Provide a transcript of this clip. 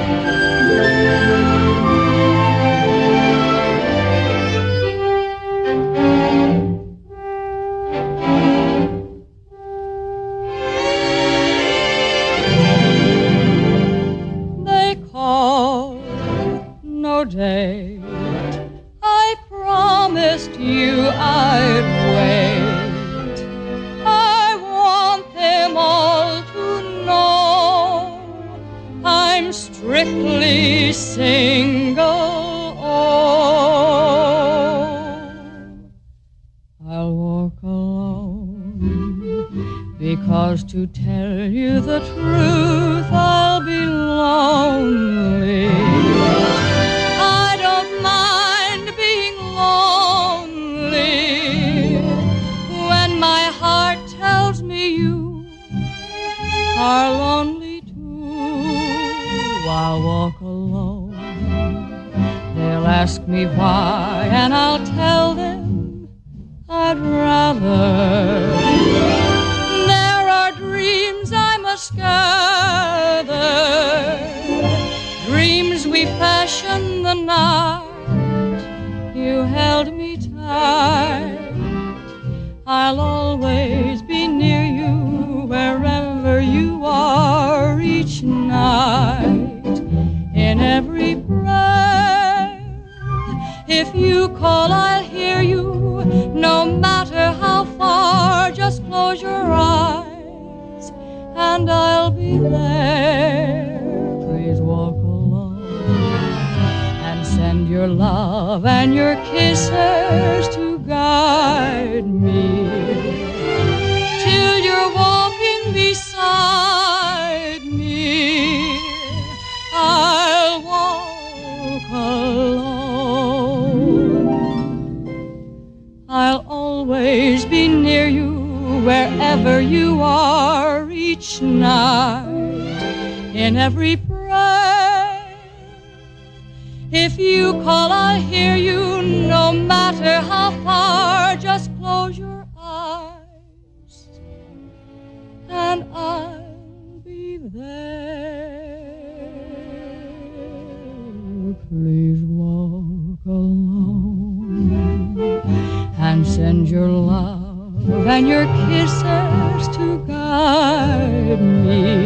Day, I promised you I'd wait. I want them all to know I'm strictly single. Oh, I'll walk alone because to tell you the truth, I'll be lonely. Are lonely too. I'll walk alone. They'll ask me why, and I'll tell them I'd rather. There are dreams I must gather, dreams we fashioned the night you held me tight. I'll always be near you wherever you are each night, in every prayer. If you call, I'll hear you, no matter how far. Just close your eyes and I'll be there. Please walk alone and send your love and your kisses to guide me till you're walking beside me. I'll walk alone. I'll always be near you wherever you are each night, in every prayer. If you call, I'll hear you, no matter how far. Just close your eyes and I'll be there. Please walk alone and send your love and your kisses to guide me